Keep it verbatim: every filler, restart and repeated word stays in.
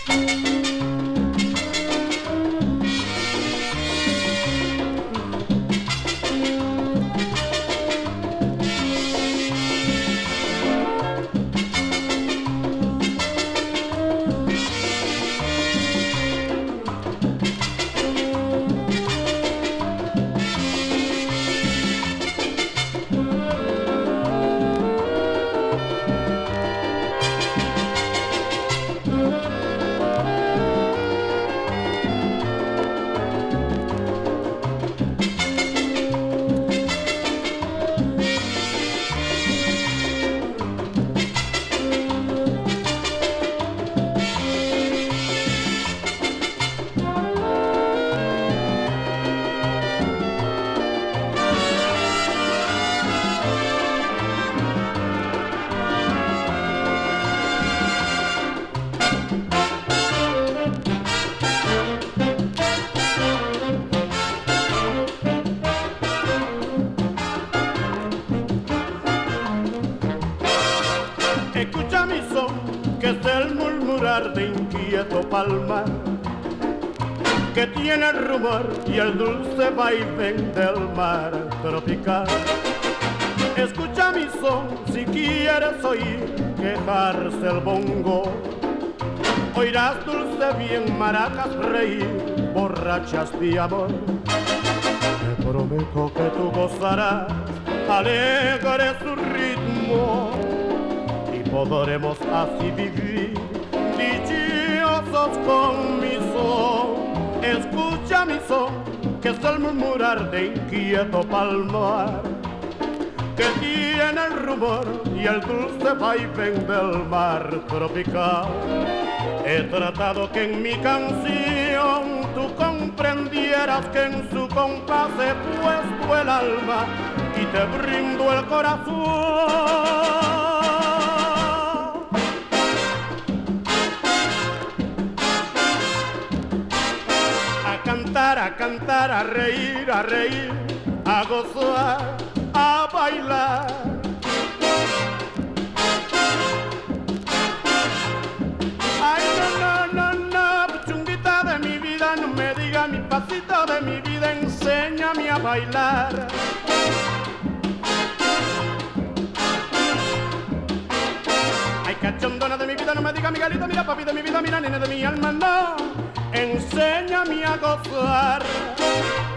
Escucha mi son, que es el murmurar de inquieto palmar, que tiene el rumor y el dulce vaivén del mar tropical. Escucha mi son, si quieres oír quejarse el bongo, oirás dulce bien maracas reír, borrachas de amor. Te prometo que tú gozarás alegre su ritmo, podremos así vivir dichosos con mi son. Escucha mi son, que es el murmurar de inquieto palmar, que tiene el rumor y el dulce vaivén del mar tropical. He tratado que en mi canción tú comprendieras que en su compás he puesto el alma y te brindo el corazón. A cantar, a reír, a reír, a gozar, a bailar. Ay, no, no, no, no, chunguita de mi vida, no me diga mi pasito de mi vida, enséñame a bailar. Ay, cachondona de mi vida, no me diga Miguelito, mira papi de mi vida, mira nene de mi alma, no. Enséñame a gozar.